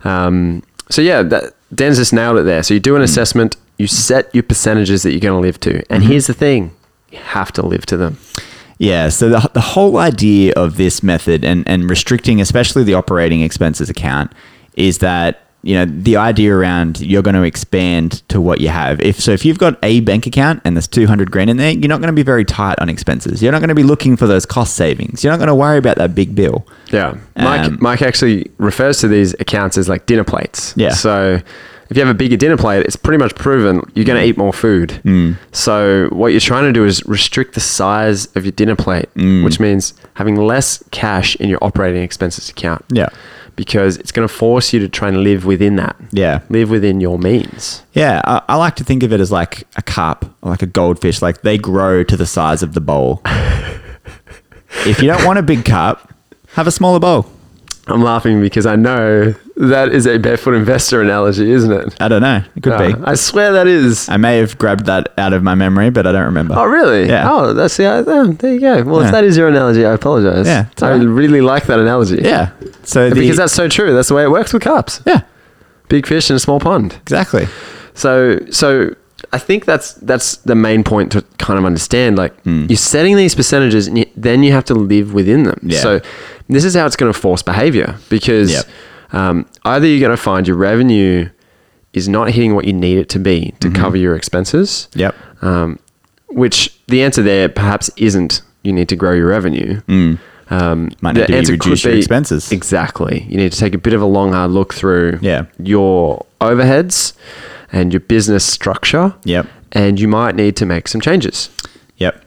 Um, so yeah, that, Dan's just nailed it there. So you do an assessment, you set your percentages that you're going to live to. And here's the thing, you have to live to them. Yeah, so the, the whole idea of this method and, and restricting especially the operating expenses account is that, you know, the idea around you're going to expand to what you have. If so, if you've got a bank account and there's two hundred grand in there, you're not going to be very tight on expenses. You're not going to be looking for those cost savings. You're not going to worry about that big bill. Yeah. Mike, Um, Mike actually refers to these accounts as like dinner plates. Yeah. So if you have a bigger dinner plate, it's pretty much proven you're going to eat more food. Mm. So what you're trying to do is restrict the size of your dinner plate, Mm. which means having less cash in your operating expenses account. Yeah. Because it's going to force you to try and live within that. Yeah. Live within your means. Yeah, I, I like to think of it as like a carp or like a goldfish. Like they grow to the size of the bowl. If you don't want a big carp, have a smaller bowl. I'm laughing because I know that is a barefoot investor analogy, isn't it? I don't know. It could Uh, be. I swear that is. I may have grabbed that out of my memory, but I don't remember. Oh, really? Yeah. Oh, that's the. Oh, there you go. Well, Yeah. if that is your analogy, I apologize. Yeah, it's I all right. really like that analogy. Yeah. So the, Because that's so true. That's the way it works with carps. yeah, Big fish in a small pond. exactly. So, so I think that's that's the main point to kind of understand. Like you're setting these percentages, and you, then you have to live within them. Yeah. So this is how it's going to force behavior because Yep. um, either you're going to find your revenue is not hitting what you need it to be to cover your expenses. Yep. Um, which the answer there perhaps isn't you need to grow your revenue. Um, Might need the to be answer reduce could your be- expenses. Exactly. You need to take a bit of a long, hard look through Yeah. your overheads and your business structure. Yep. And you might need to make some changes. Yep.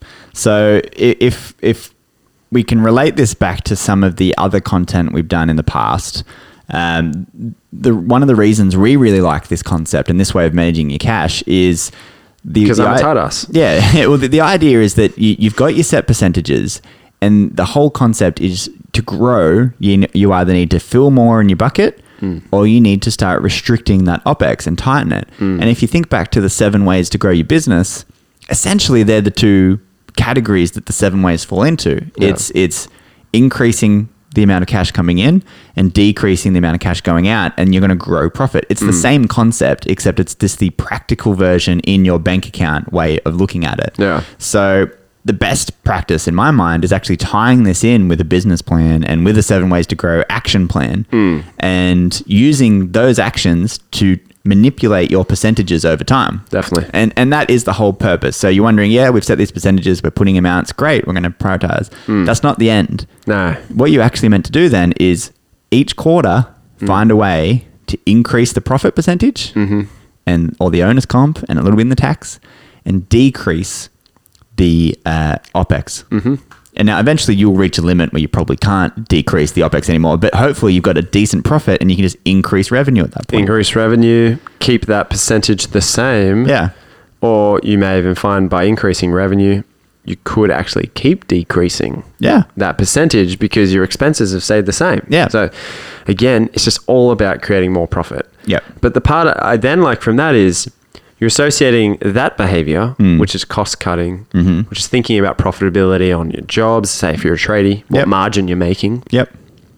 So i- if if we can relate this back to some of the other content we've done in the past, um, the one of the reasons we really like this concept and this way of managing your cash is the Because the I'm a i- tight ass. Yeah. Well, the, the idea is that you, you've got your set percentages, and the whole concept is to grow. You n- you either need to fill more in your bucket, or you need to start restricting that OpEx and tighten it. And if you think back to the seven ways to grow your business, essentially they're the two categories that the seven ways fall into. Yeah. It's it's increasing the amount of cash coming in and decreasing the amount of cash going out, and you're going to grow profit. It's the same concept, except it's just the practical version in your bank account way of looking at it. Yeah. So the best practice in my mind is actually tying this in with a business plan and with a seven ways to grow action plan, and using those actions to manipulate your percentages over time. Definitely. And and that is the whole purpose. So you're wondering, yeah, we've set these percentages, we're putting amounts, great, we're going to prioritize. Mm. That's not the end. No. What you actually meant to do then is each quarter mm. find a way to increase the profit percentage mm-hmm. and or the owner's comp and a little bit in the tax, and decrease the uh, OPEX. Mm-hmm. And now eventually you'll reach a limit where you probably can't decrease the OPEX anymore, but hopefully you've got a decent profit and you can just increase revenue at that point. Increase revenue, keep that percentage the same. Yeah. Or you may even find by increasing revenue, you could actually keep decreasing yeah. that percentage because your expenses have stayed the same. Yeah. So again, it's just all about creating more profit. Yeah. But the part I then like from that is you're associating that behavior, mm. which is cost cutting, mm-hmm. which is thinking about profitability on your jobs, say if you're a tradie, what yep. margin you're making. Yep.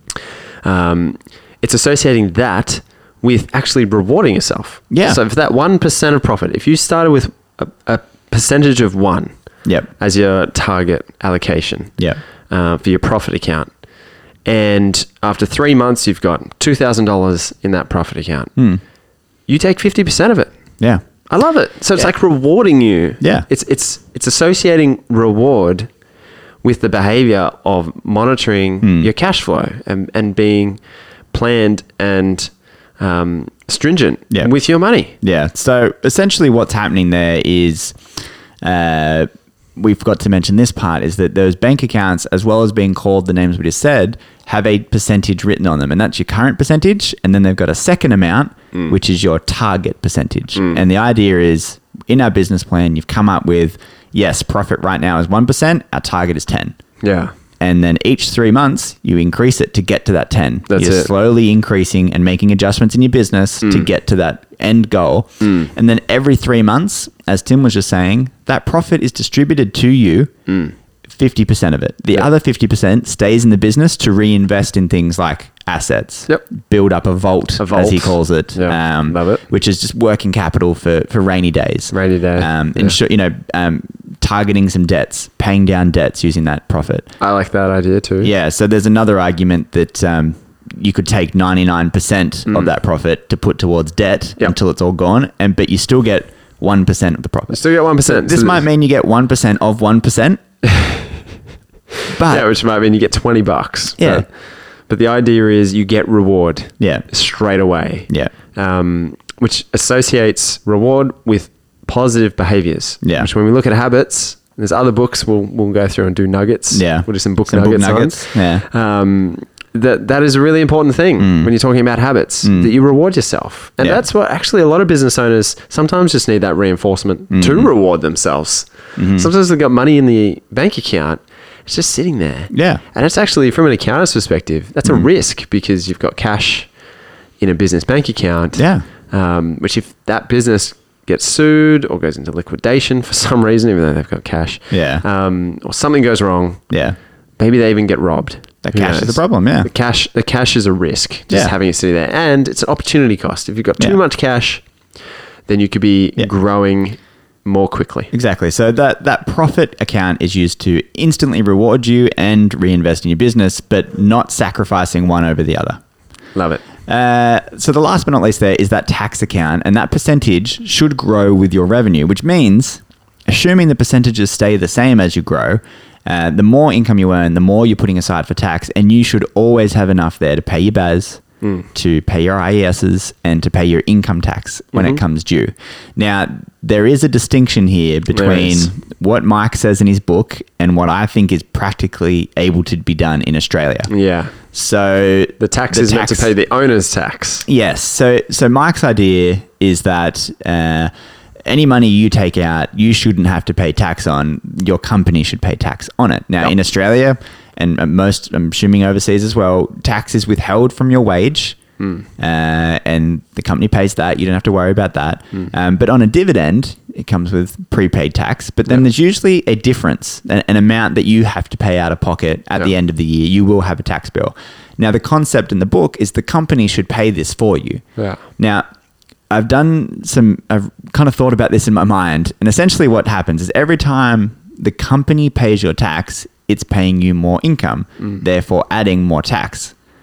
Um, it's associating that with actually rewarding yourself. Yeah. So for that one percent of profit, if you started with a, a percentage of one yep. as your target allocation yep. uh, for your profit account, and after three months you've got two thousand dollars in that profit account, mm. you take fifty percent of it. Yeah. I love it. So it's yeah. like rewarding you. Yeah. It's it's it's associating reward with the behavior of monitoring mm. your cash flow and, and being planned and um, stringent yeah. with your money. Yeah. So essentially what's happening there is uh, we forgot to mention this part is that those bank accounts, as well as being called the names we just said, have a percentage written on them. And that's your current percentage. And then they've got a second amount, mm. which is your target percentage. Mm. And the idea is in our business plan, you've come up with, yes, profit right now is one percent. Our target is ten. Yeah. And then each three months, you increase it to get to that ten. That's You're it. slowly increasing and making adjustments in your business mm. to get to that end goal. Mm. And then every three months, as Tim was just saying, that profit is distributed to you, mm. fifty percent of it. The yep. other fifty percent stays in the business to reinvest in things like assets, yep. build up a vault, a vault, as he calls it, yep. um, Love it. which is just working capital for, for rainy days. Rainy day. Um, yeah. ensure, you know, um, targeting some debts, paying down debts using that profit. I like that idea too. Yeah. So there's another argument that um, you could take ninety-nine percent mm. of that profit to put towards debt yep. until it's all gone, and but you still get one percent of the profit. You still get one percent. So this so might mean you get one percent of one percent. But yeah, which might mean you get twenty bucks. Yeah. But, but the idea is you get reward yeah. straight away. Yeah. Um, which associates reward with positive behaviors. Yeah. Which when we look at habits, there's other books we'll we'll go through and do nuggets. Yeah. We'll do some book Some nuggets. book nuggets. On. Yeah. Um, that that is a really important thing Mm. when you're talking about habits, Mm. that you reward yourself. And Yeah. that's what actually a lot of business owners sometimes just need, that reinforcement Mm. to reward themselves. Mhm. Sometimes they've got money in the bank account. It's just sitting there. Yeah. And it's actually, from an accountant's perspective, that's a Mm. risk because you've got cash in a business bank account. Yeah. Um, which if that business gets sued or goes into liquidation for some reason, even though they've got cash, Yeah. um, or something goes wrong, Yeah. maybe they even get robbed. That Who cash is knows? the problem. Yeah. The cash, the cash is a risk, just Yeah. having it sitting there. And it's an opportunity cost. If you've got too Yeah. much cash, then you could be Yeah. growing more quickly. Exactly. So that, that profit account is used to instantly reward you and reinvest in your business, but not sacrificing one over the other. Love it. Uh, so the last but not least there is that tax account, and that percentage should grow with your revenue, which means, assuming the percentages stay the same as you grow, uh, the more income you earn, the more you're putting aside for tax, and you should always have enough there to pay your B A S, Mm. to pay your I E Ss, and to pay your income tax when Mhm. it comes due. Now, there is a distinction here between is. what Mike says in his book and what I think is practically able to be done in Australia. Yeah. So The tax the is meant to tax- pay the owner's tax. Yes. So so Mike's idea is that uh, any money you take out, you shouldn't have to pay tax on. Your company should pay tax on it. Now, Yep. in Australia, and uh, most, I'm assuming overseas as well, tax is withheld from your wage. Mm. Uh, and the company pays that. You don't have to worry about that. Mm. Um, but on a dividend, it comes with prepaid tax. But then Yep. there's usually a difference, an, an amount that you have to pay out of pocket at Yep. the end of the year. You will have a tax bill. Now, the concept in the book is the company should pay this for you. Yeah. Now, I've done some, I've kind of thought about this in my mind. And essentially what happens is every time the company pays your tax, it's paying you more income, Mm. therefore adding more tax.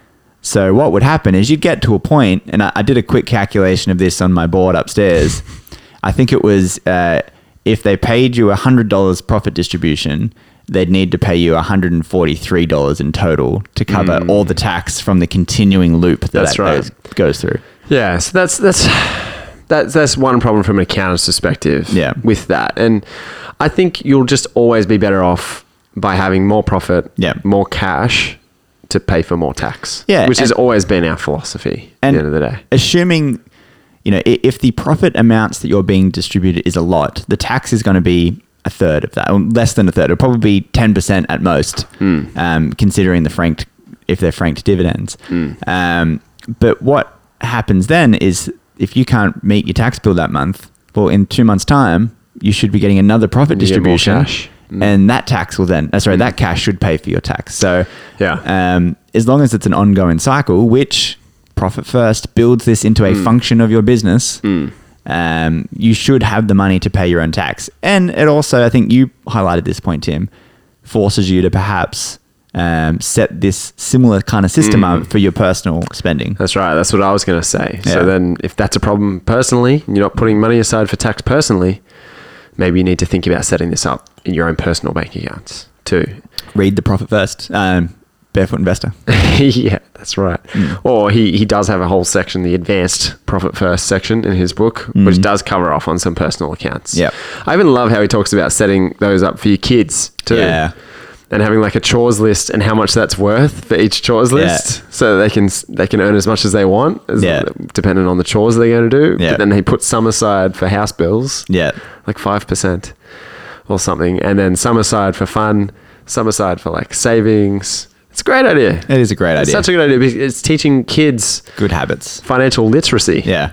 So what would happen is you'd get to a point, and I, I did a quick calculation of this on my board upstairs. I think it was uh, if they paid you one hundred dollars profit distribution, they'd need to pay you one hundred forty-three dollars in total to cover Mm. all the tax from the continuing loop that, That's that right. goes, goes through. Yeah, so that's that's that's that's one problem from an accountant's perspective. Yeah. With that, and I think you'll just always be better off by having more profit, Yeah. more cash to pay for more tax. Yeah, which has and- always been our philosophy. At And the end of the day, assuming, you know, i- if the profit amounts that you're being distributed is a lot, the tax is going to be a third of that, or less than a third. It'll probably be ten percent at most, Mm. um, considering the franked, if they're franked dividends. Mm. Um, but what happens then is if you can't meet your tax bill that month, well, in two months' time, you should be getting another profit You get more distribution. cash. Mm. And that tax will then, uh, sorry, that cash should pay for your tax. So, Yeah. um, as long as it's an ongoing cycle, which Profit First builds this into a Mm. function of your business, Mm. um, you should have the money to pay your own tax. And it also, I think you highlighted this point, Tim, forces you to perhaps um, set this similar kind of system Mm. up for your personal spending. That's right. That's what I was going to say. Yeah. So then, if that's a problem personally, and you're not putting money aside for tax personally, maybe you need to think about setting this up in your own personal bank accounts too. Read the Profit First, um, Barefoot Investor. Yeah, that's right. Mm. Or he, he does have a whole section, the advanced profit first section in his book, Mm. which does cover off on some personal accounts. Yep. I even love how he talks about setting those up for your kids too. Yeah. And having like a chores list and how much that's worth for each chores Yeah. list, so that they can they can earn as much as they want, as Yeah. depending on the chores they're going to do. Yeah. But then he puts some aside for house bills, Yeah. like five percent or something, and then some aside for fun, some aside for like savings. It's a great idea. It is a great It's idea. such a good idea because it's teaching kids Good habits. financial literacy. Yeah.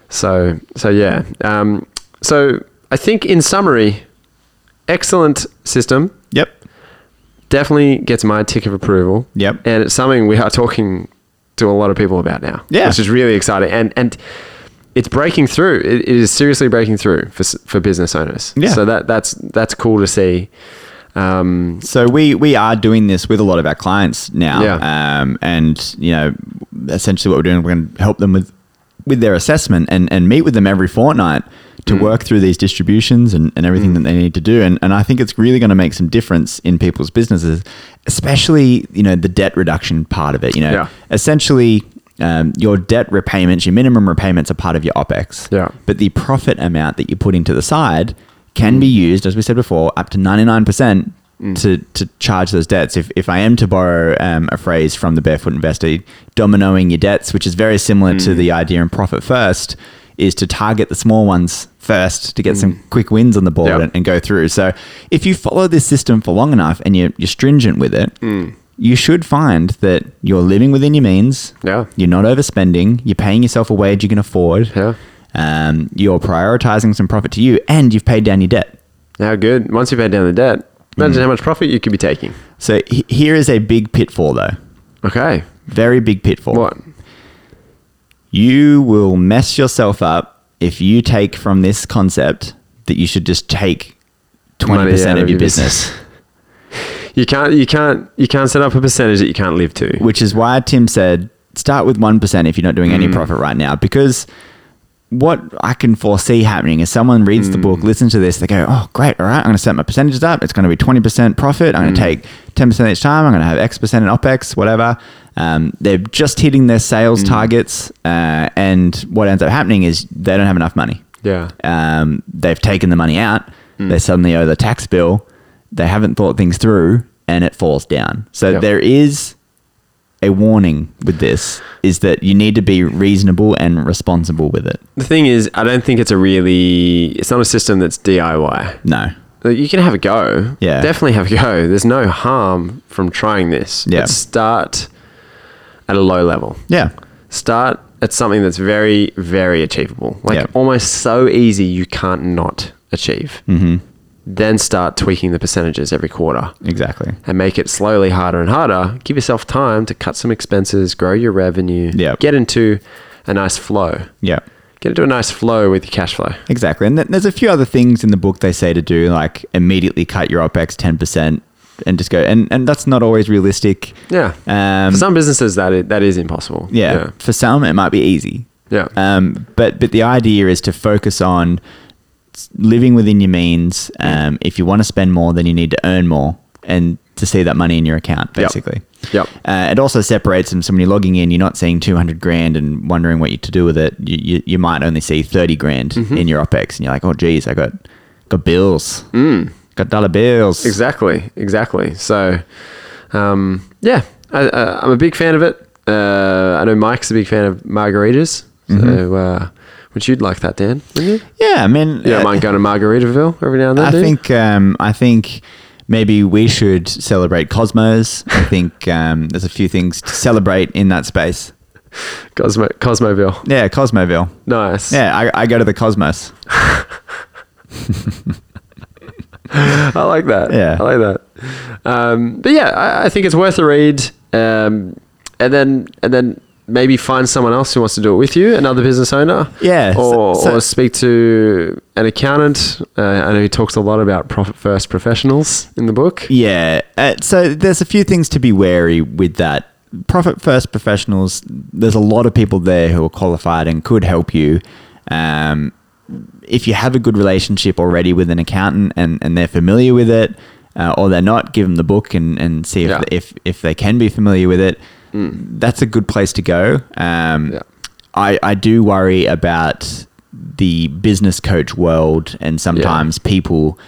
So, so yeah. Um, so I think in summary, excellent system. Yep. Definitely gets my tick of approval. Yep. And it's something we are talking to a lot of people about now. Yeah. Which is really exciting. And, and it's breaking through. It, it is seriously breaking through for, s- for business owners. Yeah. So that, that's, that's cool to see. Um, So we we are doing this with a lot of our clients now, Yeah. um, and you know, essentially what we're doing, we're going to help them with with their assessment and, and meet with them every fortnight to Mm. work through these distributions and, and everything that they need to do. And and I think it's really going to make some difference in people's businesses, especially you know the debt reduction part of it. You know, Yeah. essentially. Um, your debt repayments, your minimum repayments are part of your OPEX. Yeah. But the profit amount that you put into the side can be used, as we said before, up to ninety-nine percent to, to charge those debts. If, if I am to borrow um, a phrase from the Barefoot Investor, dominoing your debts, which is very similar to the idea in Profit First, is to target the small ones first to get some quick wins on the board Yep. and, and go through. So if you follow this system for long enough and you're, you're stringent with it, you should find that you're living within your means. Yeah. You're not overspending. You're paying yourself a wage you can afford. Yeah. Um, you're prioritizing some profit to you, and you've paid down your debt. How good. Once you've paid down the debt, imagine how much profit you could be taking. So h- here is a big pitfall, though. Okay. Very big pitfall. What? You will mess yourself up if you take from this concept that you should just take twenty Money percent out of your business. You can't, you can't, you can't set up a percentage that you can't live to. Which is why Tim said start with one percent if you're not doing any profit right now, because what I can foresee happening is someone reads the book, listens to this, they go, oh, great, all right, I'm going to set my percentages up. It's going to be twenty percent profit. I'm going to take ten percent each time. I'm going to have X percent in OPEX, whatever. Um, they're just hitting their sales targets. Uh, and what ends up happening is they don't have enough money. Yeah. Um, they've taken the money out. They suddenly owe the tax bill. They haven't thought things through, and it falls down. So Yep. there is a warning with this, is that you need to be reasonable and responsible with it. The thing is, I don't think it's a really, it's not a system that's D I Y. No. Like, you can have a go. Yeah. Definitely have a go. There's no harm from trying this. Yeah. But start at a low level. Yeah. Start at something that's very, very achievable. Like Yeah. almost so easy you can't not achieve. Mm-hmm. Then start tweaking the percentages every quarter Exactly. and make it slowly harder and harder. Give yourself time to cut some expenses, grow your revenue, Yeah. get into a nice flow. Yeah. Get into a nice flow with your cash flow. Exactly. And th- there's a few other things in the book they say to do, like immediately cut your OPEX ten percent and just go. And, and that's not always realistic. Yeah. Um, For some businesses, that is, that is impossible. yeah, Yeah. For some, it might be easy. Yeah. Um, but but the idea is to focus on s- living within your means. Um, if you want to spend more, then you need to earn more, and to see that money in your account, basically. Yep. Uh, it also separates them. So when you're logging in, you're not seeing two hundred grand and wondering what you to do with it. You you, you might only see thirty grand Mm-hmm. in your OPEX, and you're like, oh geez, I got got bills, Mm. got dollar bills. Exactly. Exactly. So, um, yeah, I, uh, I'm a big fan of it. Uh, I know Mike's a big fan of margaritas. So, Mm-hmm. uh, which you'd like that, Dan, wouldn't you? Yeah, I mean, You don't uh, mind going to Margaritaville every now and then, I do you? think um, I think maybe we should celebrate Cosmos. I think um, there's a few things to celebrate in that space. Cosmo, Cosmoville. Yeah, Cosmoville. Nice. Yeah, I, I go to the Cosmos. I like that. Yeah. I like that. Um, but yeah, I, I think it's worth a read. Um, and then and then maybe find someone else who wants to do it with you, another business owner. Yeah, so- Or, so- or speak to an accountant. Uh, I know he talks a lot about profit first professionals in the book. Yeah. Uh, so there's a few things to be wary with that. Profit first professionals, there's a lot of people there who are qualified and could help you. Um, if you have a good relationship already with an accountant and, and they're familiar with it, uh, or they're not, give them the book and, and see if, Yeah. if, if they can be familiar with it. That's a good place to go. Um, Yeah. I, I do worry about the business coach world and sometimes people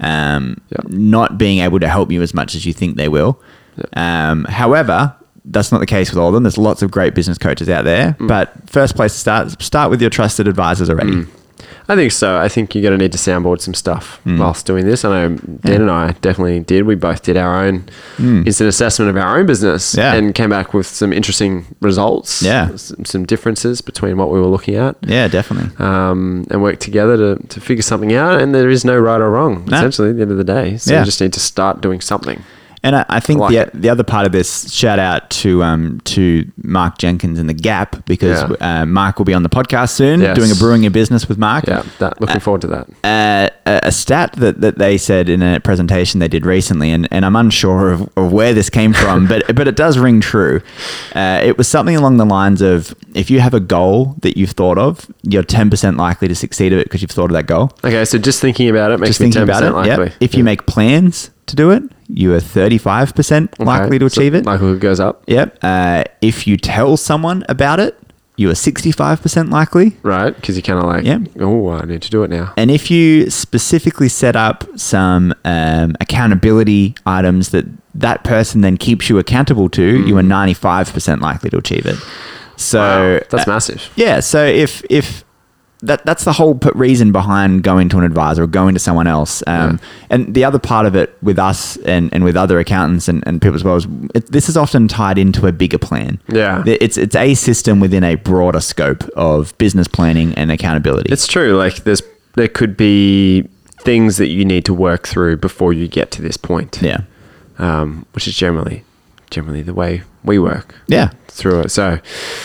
um, Yeah. not being able to help you as much as you think they will. Um, however, that's not the case with all of them. There's lots of great business coaches out there, but first place to start, start with your trusted advisors already. I think so. I think you're going to need to soundboard some stuff Mm. whilst doing this. I know Dan and I definitely did. We both did our own instant assessment of our own business Mm. Yeah. and came back with some interesting results. Yeah. Some, some differences between what we were looking at. Yeah, definitely. Um, and work together to, to figure something out. And there is no right or wrong, No. essentially, at the end of the day. So Yeah. you just need to start doing something. And I, I think I like the the other part of this, shout out to um to Mark Jenkins in the Gap, because Yeah. uh, Mark will be on the podcast soon, Yes. doing a brewing a business with Mark. Yeah, that, looking forward to that. Uh, a a stat that, that they said in a presentation they did recently, and, and I'm unsure of, of where this came from, but but it does ring true. Uh, it was something along the lines of, if you have a goal that you've thought of, you're ten percent likely to succeed at it because you've thought of that goal. Okay, so just thinking about it makes Just me thinking ten about percent it. likely. Yep. If you Yeah. make plans to do it, you are thirty-five percent Okay, likely to so achieve it. likelihood goes up. Yep. Uh, if you tell someone about it, you are sixty-five percent likely. Right, because you kind of like, Yeah. oh, I need to do it now. And if you specifically set up some um, accountability items that that person then keeps you accountable to, you are ninety-five percent likely to achieve it. So Wow, that's uh, massive. yeah. So if if that that's the whole p- reason behind going to an advisor or going to someone else. Um, And the other part of it with us and, and with other accountants and, and people as well is it, this is often tied into a bigger plan. Yeah. It's it's a system within a broader scope of business planning and accountability. It's true. Like there's, there could be things that you need to work through before you get to this point. yeah. Um, which is generally, generally the way we work Yeah. through it. So,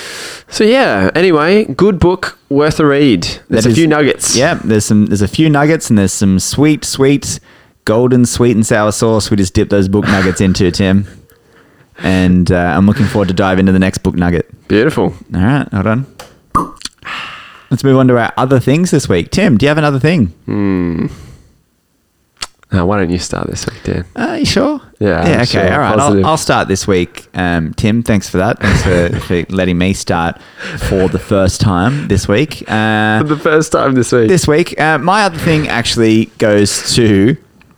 so yeah. Anyway, good book, worth a read. There's That a is- few nuggets. Yeah, there's some there's a few nuggets and there's some sweet, sweet, golden sweet and sour sauce we just dip those book nuggets into, Tim. And uh, I'm looking forward to dive into the next book nugget. Beautiful. All right, hold on. Let's move on to our other things this week. Tim, do you have another thing? Now, why don't you start this week, Dan? Are you sure? Yeah, Yeah, okay, sure. all right. Positive. I'll, I'll start this week. Um, Tim, thanks for that. Thanks for, for letting me start for the first time this week. Uh, For the first time this week. this week. Uh, my other thing actually goes to.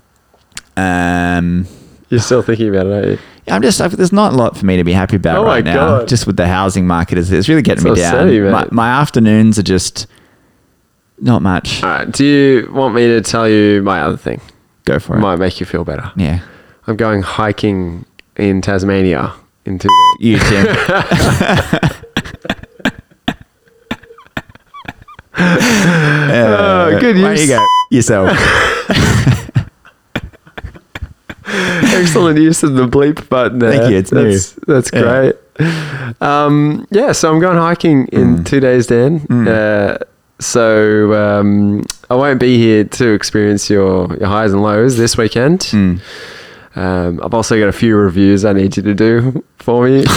Um, You're still thinking about it, aren't you? I'm just. I've, there's not a lot for me to be happy about Oh my right now. God. Just with the housing market, it's, it's really getting So me down. silly, mate. my, my afternoons are just not much. All right. Do you want me to tell you my other thing? Go for it. Might make you feel better. Yeah, I'm going hiking in Tasmania in two you Tim. Oh, good There use. you go. Yourself. Excellent use of the bleep button there. Thank you, it's new. that's, That's Yeah. great. Um, yeah, so I'm going hiking in Mm. two days, Dan. Uh, so um, I won't be here to experience your, your highs and lows this weekend. Mm. Um, I've also got a few reviews I need you to do for me.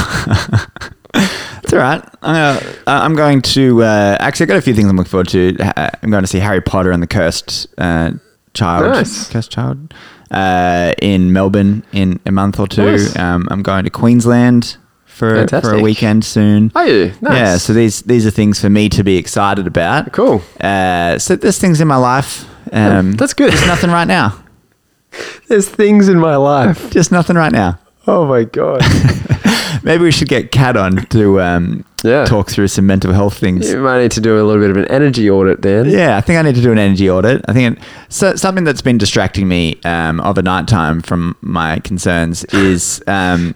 It's all right. I'm, gonna, I'm going to uh, actually. I've got a few things I'm looking forward to. I'm going to see Harry Potter and the Cursed uh, Child. Nice. Cursed Child uh, in Melbourne in a month or two. Nice. Um, I'm going to Queensland for Fantastic. for a weekend soon. Are you? Nice. Yeah. So these these are things for me to be excited about. Cool. Uh, so there's things in my life. Um, Yeah, that's good. There's nothing right now. There's things in my life. Just nothing right now. Oh my God. Maybe we should get Kat on to um, Yeah. talk through some mental health things. You might need to do a little bit of an energy audit, Dan. Yeah, I think I need to do an energy audit. I think it, so, something that's been distracting me um, of a night time from my concerns is um,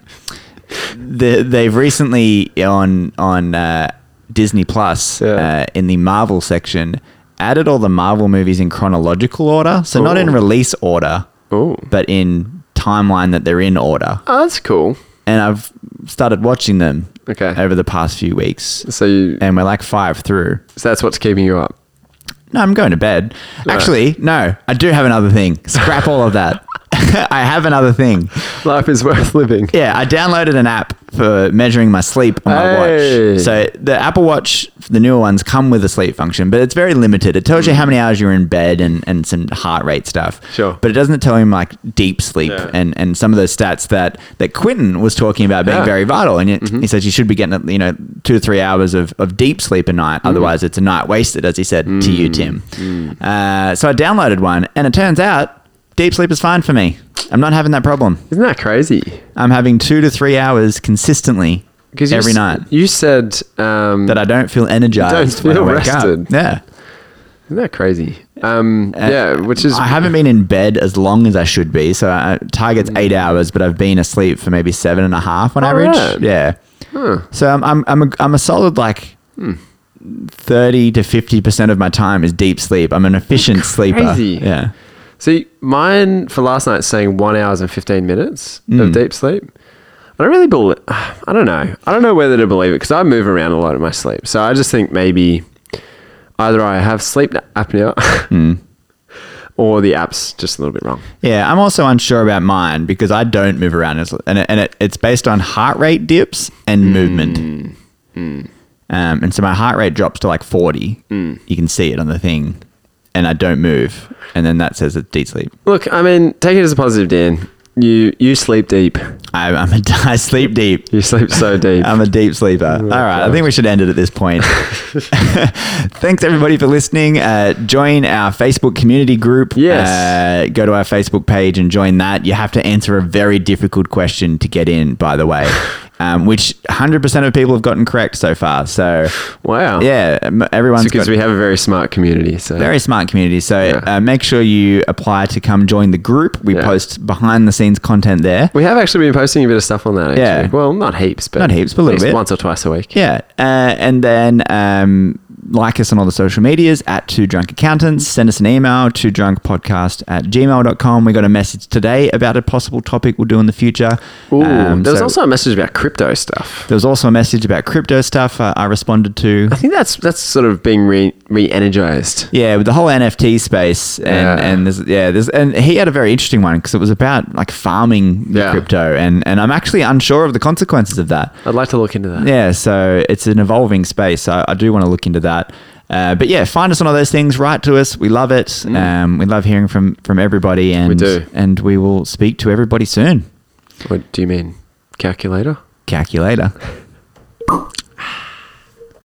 the, they've recently on on uh, Disney Plus Yeah. uh, in the Marvel section added all the Marvel movies in chronological order, so not in Ooh. release order, Oh. but in timeline that they're in order. Oh, that's cool. And I've started watching them Okay. over the past few weeks, So you, and we're like five through. so that's what's keeping you up. No, I'm going to bed. Actually, no, I do have another thing. Scrap all of that. I have another thing. Life is worth living. Yeah, I downloaded an app for measuring my sleep on my Hey. watch. So the Apple Watch, the newer ones, come with a sleep function, but it's very limited. It tells you how many hours you're in bed and, and some heart rate stuff. Sure. But it doesn't tell you like deep sleep Yeah. and, and some of those stats that, that Quentin was talking about being Yeah. very vital. And it, Mm-hmm. he says you should be getting, you know, two to three hours of, of deep sleep a night. Mm. Otherwise, it's a night wasted, as he said to you, Tim. Mm. Uh, so I downloaded one, and it turns out deep sleep is fine for me. I'm not having that problem. Isn't that crazy? I'm having two to three hours consistently Because every you, night s- You said um, that I don't feel energized You don't when I feel wake rested. up. Yeah. Isn't that crazy? Um, Uh, yeah, which is I haven't been in bed as long as I should be. So I, target's eight hours, but I've been asleep for maybe seven and a half on Oh, average. right. Yeah. Huh. So I'm I'm I'm a, I'm a solid like thirty to fifty percent of my time is deep sleep. I'm an efficient sleeper. crazy. Yeah. See, mine for last night saying one hours and fifteen minutes Mm. of deep sleep. I don't really believe. I don't know. I don't know whether to believe it because I move around a lot in my sleep. So I just think maybe either I have sleep apnea Mm. or the app's just a little bit wrong. Yeah, I'm also unsure about mine because I don't move around, as, and it, and it, it's based on heart rate dips and movement. Um, and so my heart rate drops to like forty. You can see it on the thing, and I don't move, and then that says it's deep sleep. Look, I mean, take it as a positive, Dan. You you sleep deep. I, I'm a, I sleep deep. You sleep so deep. I'm a deep sleeper. All right, I think we should end it at this point. Thanks everybody for listening. Uh, join our Facebook community group. Yes. Uh, go to our Facebook page and join that. You have to answer a very difficult question to get in, by the way, um, which one hundred percent of people have gotten correct so far. So, Wow. yeah, m- everyone's because got we have a very smart community. So very smart community. So Yeah. uh, make sure you apply to come join the group. We Yeah. post behind the scenes content there. we have actually been posting a bit of stuff on that. Actually. Yeah. Well, not heaps, but Not heaps, but a at little least bit. once or twice a week. Yeah. Uh, and then um, like us on all the social medias at Two Drunk Accountants. Send us an email, two drunk podcast at gmail dot com. We got a message today about a possible topic we'll do in the future. Ooh, Um, there was so also a message about crypto stuff. there was also a message about crypto stuff uh, I responded to. I think that's that's sort of being re re-energized. Yeah, with the whole N F T space, and Yeah. and there's, yeah, there's and he had a very interesting one because it was about like farming the Yeah. crypto, and and I'm actually unsure of the consequences of that. I'd like to look into that. Yeah, so it's an evolving space. So I do want to look into that. Uh, but yeah, find us on all those things. Write to us. We love it. Um, we love hearing from from everybody, and We do. and we will speak to everybody soon. What do you mean? Calculator? Calculator.